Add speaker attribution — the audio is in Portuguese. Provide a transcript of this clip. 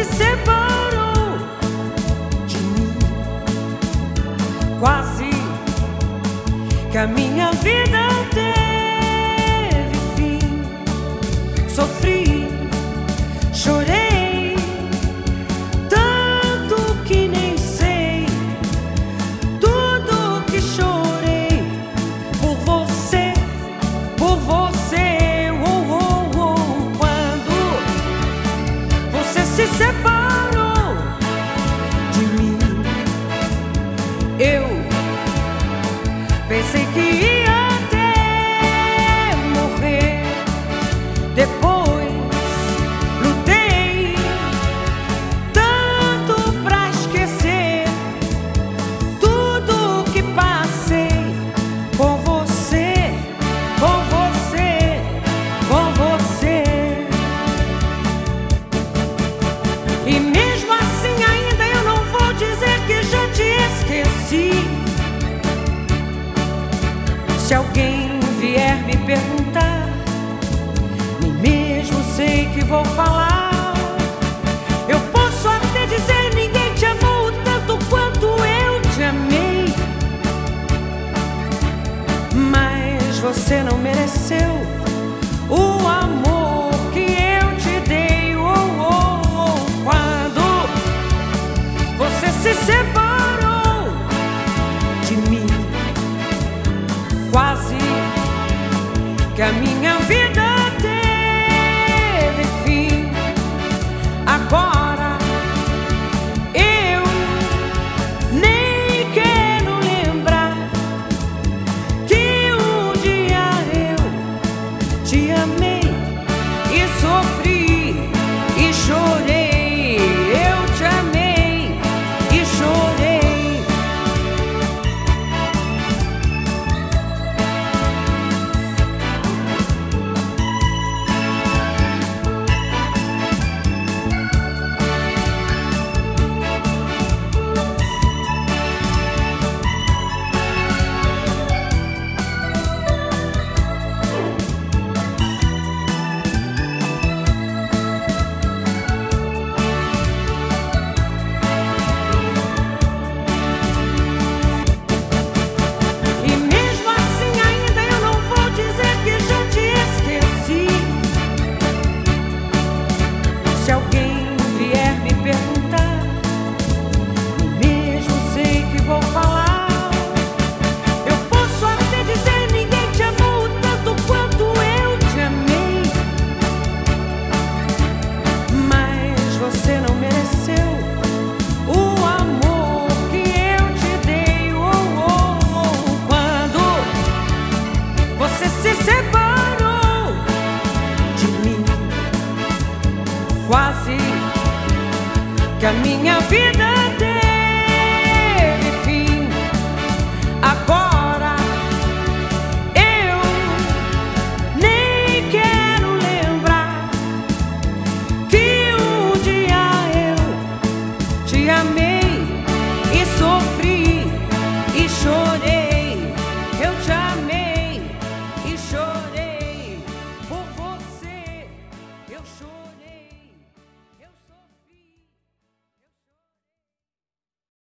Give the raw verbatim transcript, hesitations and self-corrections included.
Speaker 1: separou de mim. Quase que a minha vida teve fim. Sofri, chorei, tanto que nem sei tudo que chorei por você, por você. Oh, oh, oh. Quando você se separou de mim, eu pensei que ia até morrer. Depois lutei tanto pra esquecer tudo que passei com você, com você, com você. E mesmo assim ainda eu não vou dizer que já te esqueci. Se alguém vier me perguntar, nem mesmo sei que vou falar. Eu posso até dizer: ninguém te amou tanto quanto eu te amei. Mas você não mereceu o amor que eu te dei. Oh, oh, oh. Quando você se separou de mim, quase que a minha